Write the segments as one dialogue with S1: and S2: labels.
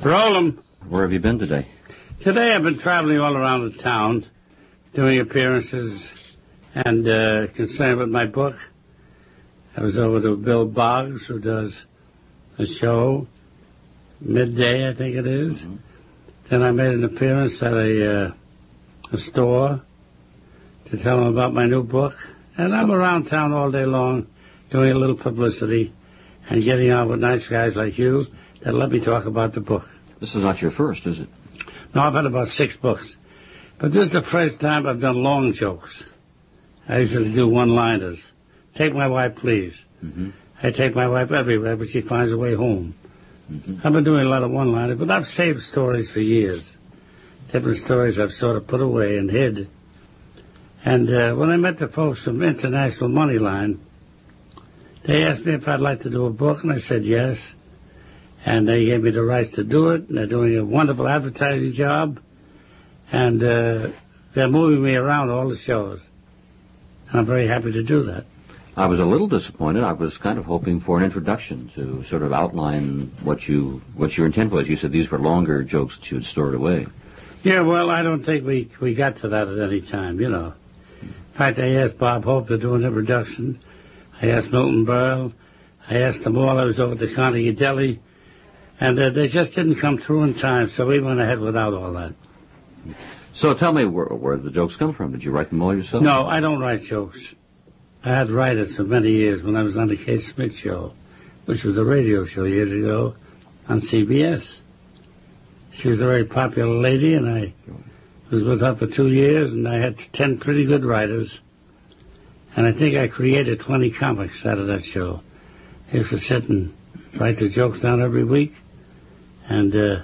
S1: Roll 'em.
S2: Where have you been today?
S1: Today I've been traveling all around the town, doing appearances and concerned with my book. I was over to Bill Boggs, who does a show, midday, I think it is. Mm-hmm. Then I made an appearance at a store to tell them about my new book. And I'm around town all day long doing a little publicity and getting on with nice guys like you that let me talk about the book.
S2: This is not your first, is it?
S1: No, I've had about 6 books. But this is the first time I've done long jokes. I usually do one-liners. Take my wife, please. Mm-hmm. I take my wife everywhere, but she finds a way home. Mm-hmm. I've been doing a lot of one-liners, but I've saved stories for years. Different stories I've sort of put away and hid. And when I met the folks from International Moneyline, they asked me if I'd like to do a book, and I said yes. And they gave me the rights to do it, and they're doing a wonderful advertising job. And they're moving me around all the shows. And I'm very happy to do that.
S2: I was a little disappointed. I was kind of hoping for an introduction to sort of outline what your intent was. You said these were longer jokes that you had stored away.
S1: Yeah, well, I don't think we got to that at any time, you know. In fact, I asked Bob Hope to do an introduction. I asked Milton Berle. I asked them all. I was over at the Carnegie Deli. And they just didn't come through in time, so we went ahead without all that.
S2: So tell me where the jokes come from. Did you write them all yourself?
S1: No, I don't write jokes. I had writers for many years when I was on the Kate Smith Show, which was a radio show years ago on CBS. She was a very popular lady, and I was with her for 2 years, and I had 10 pretty good writers. And I think I created 20 comics out of that show. I used to sit and write the jokes down every week. And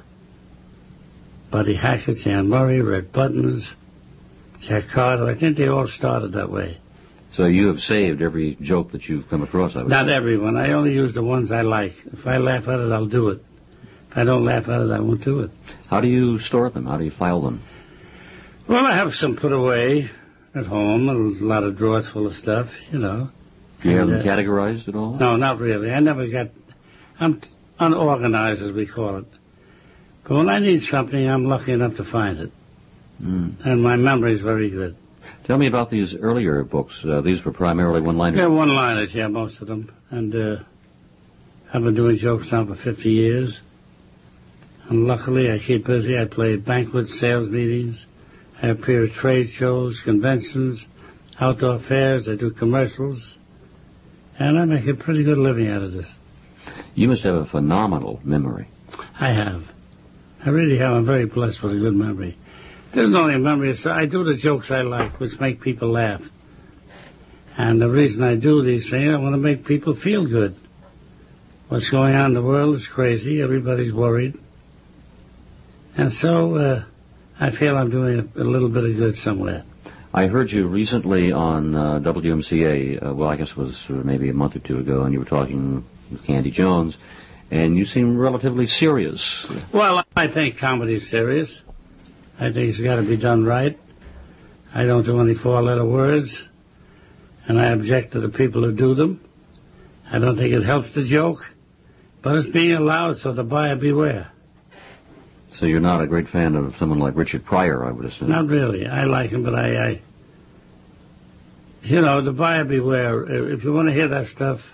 S1: Buddy Hackett, Jan Murray, Red Buttons, Jack Carter, I think they all started that way.
S2: So you have saved every joke that you've come across, I would
S1: Not
S2: say.
S1: every one. I only use the ones I like. If I laugh at it, I'll do it. If I don't laugh at it, I won't do it.
S2: How do you store them? How do you file them?
S1: Well, I have some put away at home, a lot of drawers full of stuff, you know.
S2: Do you have them categorized at all?
S1: No, not really. I'm unorganized, as we call it. But when I need something, I'm lucky enough to find it. And my memory is very good.
S2: Tell me about these earlier books. These were primarily one-liners.
S1: Yeah, one-liners, yeah, most of them. And I've been doing jokes now for 50 years. And luckily, I keep busy. I play banquets, sales meetings. I appear at trade shows, conventions, outdoor fairs. I do commercials. And I make a pretty good living out of this.
S2: You must have a phenomenal memory.
S1: I have. I really have. I'm very blessed with a good memory. There's not only a memory. I do the jokes I like, which make people laugh. And the reason I do these things, I want to make people feel good. What's going on in the world is crazy. Everybody's worried. And so I feel I'm doing a little bit of good somewhere.
S2: I heard you recently on WMCA, well, I guess it was maybe a month or two ago, and you were talking with Candy Jones, and you seem relatively serious.
S1: Well, I think comedy's serious. I think it's got to be done right. I don't do any 4-letter words, and I object to the people who do them. I don't think it helps the joke, but it's being allowed, so the buyer beware.
S2: So you're not a great fan of someone like Richard Pryor, I would assume?
S1: Not really. I like him, but I you know, the buyer beware. If you want to hear that stuff,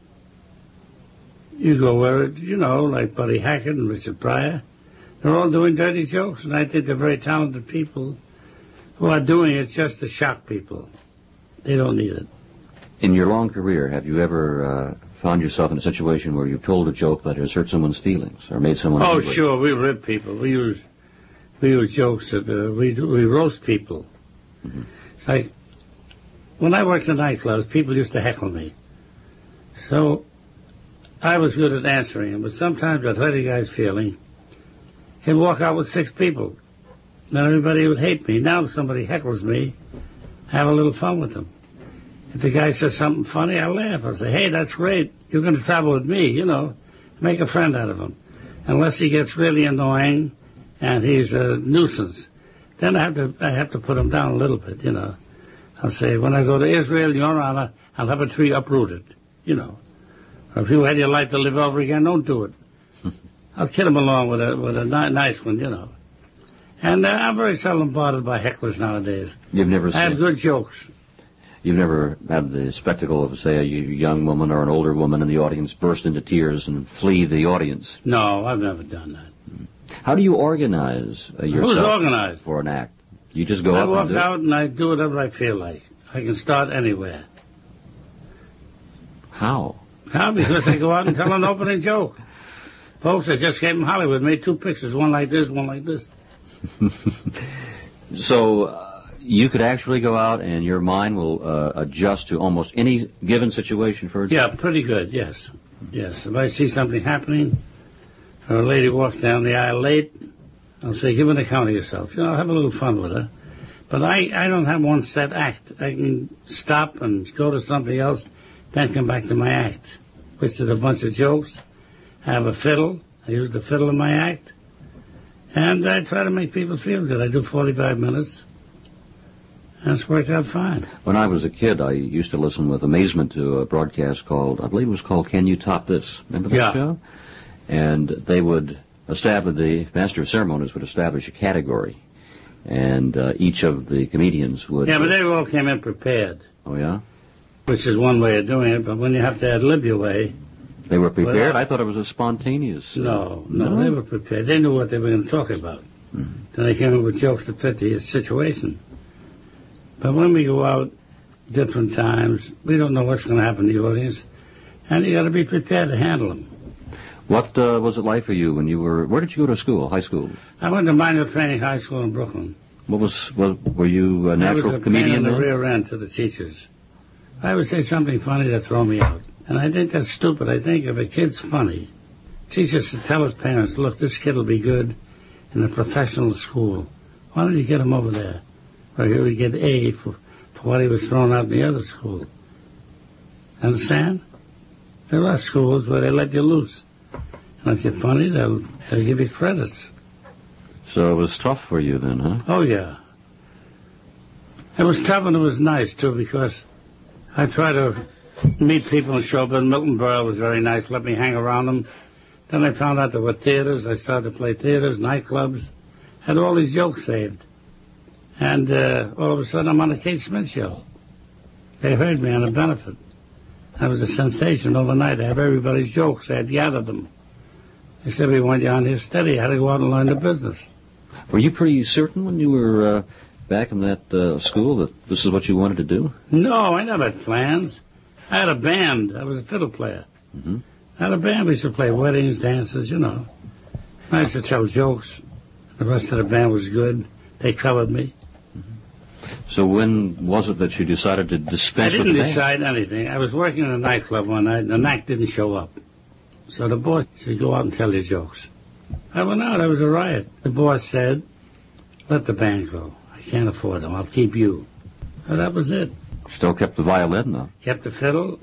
S1: you go where it, you know, like Buddy Hackett and Richard Pryor. They're all doing dirty jokes, and I think they're very talented people who are doing it just to shock people. They don't need it.
S2: In your long career, have you ever found yourself in a situation where you've told a joke that has hurt someone's feelings or made someone angry?
S1: Oh, sure. We rib people. We use jokes that we roast people. Mm-hmm. It's like when I worked in nightclubs, people used to heckle me. So I was good at answering them, but sometimes I'd hurt a guy's feeling. He'd walk out with 6 people. Then everybody would hate me. Now if somebody heckles me, I have a little fun with them. If the guy says something funny, I laugh. I say, hey, that's great. You're going to travel with me, you know. Make a friend out of him. Unless he gets really annoying and he's a nuisance. Then I have to put him down a little bit, you know. I'll say, when I go to Israel, Your Honor, I'll have a tree uprooted, you know. Or if you had your life to live over again, don't do it. I'll kid them along with a nice one, you know. And I'm very seldom bothered by hecklers nowadays.
S2: You've never
S1: I have good jokes.
S2: You've never had the spectacle of, say, a young woman or an older woman in the audience burst into tears and flee the audience?
S1: No, I've never done that.
S2: How do you organize yourself
S1: Who's organized?
S2: For an act? You just go
S1: I
S2: up
S1: walk
S2: and do
S1: out and I do whatever I feel like. I can start anywhere.
S2: How?
S1: How? Because I go out and tell an opening joke. Folks, I just came from Hollywood, made 2 pictures, one like this, one like this.
S2: So you could actually go out and your mind will adjust to almost any given situation for a joke?
S1: Yeah, pretty good, yes. Yes, if I see something happening, or a lady walks down the aisle late, I'll say, give an account of yourself. You know, I'll have a little fun with her. But I don't have one set act. I can stop and go to something else, then come back to my act, which is a bunch of jokes. I have a fiddle. I use the fiddle in my act. And I try to make people feel good. I do 45 minutes. And it's worked out fine.
S2: When I was a kid, I used to listen with amazement to a broadcast called, I believe it was called Can You Top This? Remember that show? And they would establish, the master of ceremonies would establish a category. And each of the comedians would...
S1: Yeah, but they all came in prepared.
S2: Oh, yeah?
S1: Which is one way of doing it, but when you have to ad-lib your way...
S2: They were prepared? I thought it was a spontaneous...
S1: No, they were prepared. They knew what they were going to talk about. Mm-hmm. Then they came up with jokes that fit the situation. But when we go out different times, we don't know what's going to happen to the audience, and you got to be prepared to handle them.
S2: What was it like for you when you were... Where did you go to school, high school?
S1: I went to Minor Training High School in Brooklyn.
S2: Were you a natural comedian then?
S1: I was a pain in the rear end to the teachers. I would say something funny to throw me out. And I think that's stupid. I think if a kid's funny, teachers should tell his parents, look, this kid will be good in a professional school. Why don't you get him over there? Or he would get A for what he was thrown out in the other school. Understand? There are schools where they let you loose. And if you're funny, they'll give you credits.
S2: So it was tough for you then, huh?
S1: Oh, yeah. It was tough and it was nice, too, because I try to meet people in showbiz. Milton Berle was very nice, let me hang around him. Then I found out there were theaters. I started to play theaters, nightclubs. Had all these jokes saved. And all of a sudden I'm on the Kate Smith show. They heard me on a benefit. I was a sensation overnight. I had everybody's jokes. I had gathered them. They said, we want you on here steady. I had to go out and learn the business.
S2: Were you pretty certain when you were back in that school that this is what you wanted to do?
S1: No, I never had plans. I had a band. I was a fiddle player.
S2: Mm-hmm.
S1: I had a band. We used to play weddings, dances, you know. I used to tell jokes. The rest of the band was good. They covered me.
S2: Mm-hmm. So when was it that you decided to dispense with the band?
S1: I didn't decide anything. I was working in a nightclub one night, and the act didn't show up. So the boss said, go out and tell your jokes. I went out. I was a riot. The boss said, let the band go. I can't afford them. I'll keep you. So that was it.
S2: Still kept the violin, though.
S1: Kept the fiddle.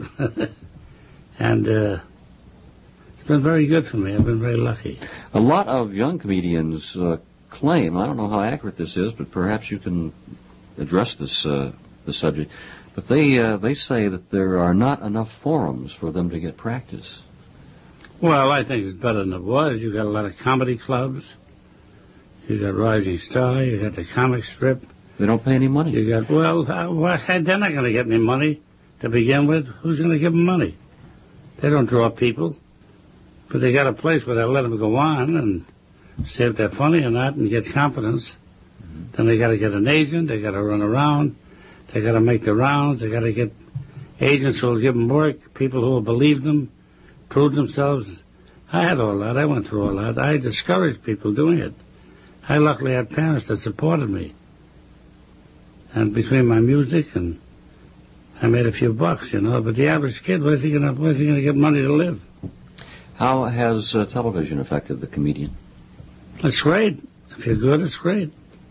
S1: And it's been very good for me. I've been very lucky.
S2: A lot of young comedians claim, I don't know how accurate this is, but perhaps you can address this subject, but they say that there are not enough forums for them to get practice.
S1: Well, I think it's better than it was. You got a lot of comedy clubs. You got Rising Star. You got the comic strip.
S2: They don't pay any money.
S1: You got, they're not going to get any money to begin with. Who's going to give them money? They don't draw people. But they got a place where they'll let them go on and see if they're funny or not and get confidence. Mm-hmm. Then they got to get an agent. They got to run around. They got to make the rounds. They got to get agents who will give them work, people who will believe them, prove themselves. I had all that. I went through all that. I discouraged people doing it. I luckily had parents that supported me. And between my music and I made a few bucks, you know. But the average kid, where's he going to get money to live?
S2: How has television affected the comedian?
S1: It's great. If you're good, it's great.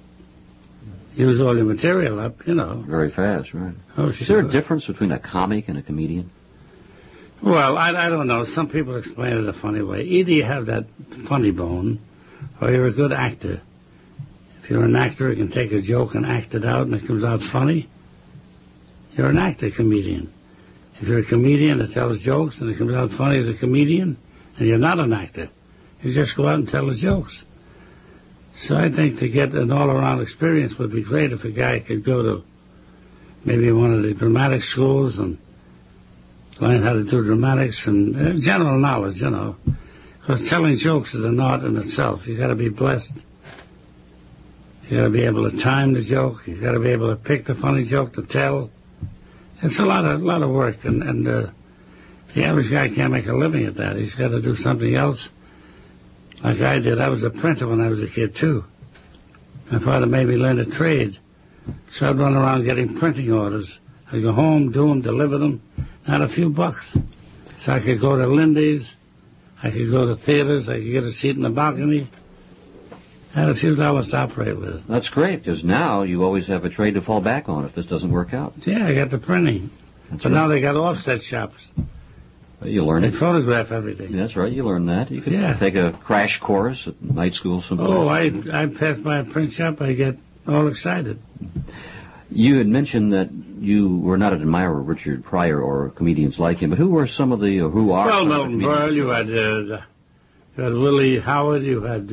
S1: Use all your material up, you know.
S2: Very fast, right?
S1: Oh,
S2: Is there a difference between a comic and a comedian?
S1: Well, I don't know. Some people explain it a funny way. Either you have that funny bone or you're a good actor. If you're an actor who can take a joke and act it out and it comes out funny, you're an actor comedian. If you're a comedian that tells jokes and it comes out funny as a comedian, and you're not an actor, You just go out and tell the jokes. So I think to get an all-around experience would be great if a guy could go to maybe one of the dramatic schools and learn how to do dramatics and general knowledge, you know. Because telling jokes is an art in itself. You got to be blessed. You got to be able to time the joke. You got to be able to pick the funny joke to tell. It's a lot of work, and the average guy can't make a living at that. He's got to do something else. Like I did. I was a printer when I was a kid too. My father made me learn a trade, so I'd run around getting printing orders. I'd go home, do them, deliver them, had a few bucks. So I could go to Lindy's, I could go to theaters, I could get a seat in the balcony. I had a few dollars to operate with.
S2: That's great, because now you always have a trade to fall back on if this doesn't work out.
S1: Yeah, I got the printing. But now they got offset shops.
S2: You learn
S1: They
S2: it.
S1: photograph everything.
S2: That's right, you learn that. You could take a crash course at night school someplace.
S1: Oh, I pass by a print shop, I get all excited.
S2: You had mentioned that you were not an admirer of Richard Pryor or comedians like him, but who were some of the, or who are some
S1: Milton
S2: of the comedians?
S1: Berle, you had Willie Howard, you had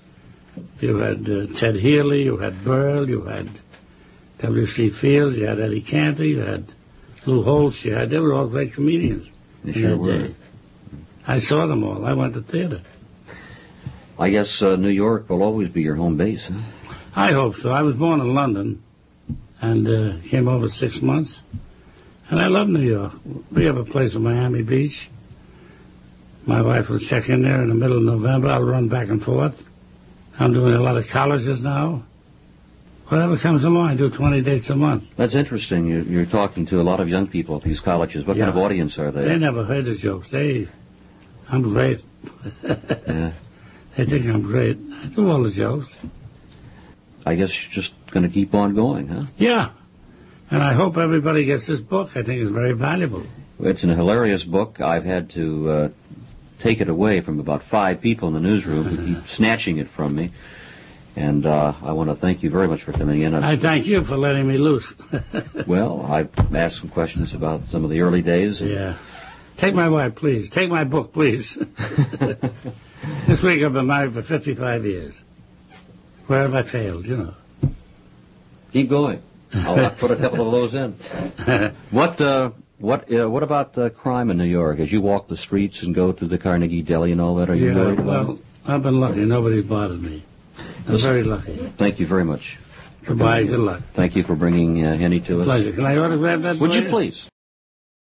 S1: Ted Healy, you had Burl, you had W.C. Fields, you had Eddie Cantor, you had Lou Holtz, they were all great comedians.
S2: They sure were.
S1: Day. I saw them all. I went to theater.
S2: I guess New York will always be your home base, huh?
S1: I hope so. I was born in London and came over 6 months. And I love New York. We have a place in Miami Beach. My wife will check in there in the middle of November. I'll run back and forth. I'm doing a lot of colleges now. Whatever comes along, I do 20 dates a month.
S2: That's interesting. You're talking to a lot of young people at these colleges. What kind of audience are they?
S1: They never heard the jokes. I'm great.
S2: Yeah.
S1: They think I'm great. I do all the jokes.
S2: I guess you're just going to keep on going, huh?
S1: Yeah. And I hope everybody gets this book. I think it's very valuable.
S2: It's a hilarious book. I've had to take it away from about 5 people in the newsroom who keep snatching it from me. And I want to thank you very much for coming in.
S1: I thank you for letting me loose.
S2: Well, I've asked some questions about some of the early days.
S1: Yeah. Take my wife, please. Take my book, please. This week I've been married for 55 years. Where have I failed, you know?
S2: Keep going. I'll put a couple of those in. What about crime in New York? As you walk the streets and go to the Carnegie Deli and all that, are you worried about it?
S1: I've been lucky. Nobody's bothered me. I'm very lucky.
S2: Thank you very much.
S1: Goodbye. Good luck.
S2: Thank you for bringing Henny to us.
S1: Pleasure. Can I autograph that?
S2: Would you please?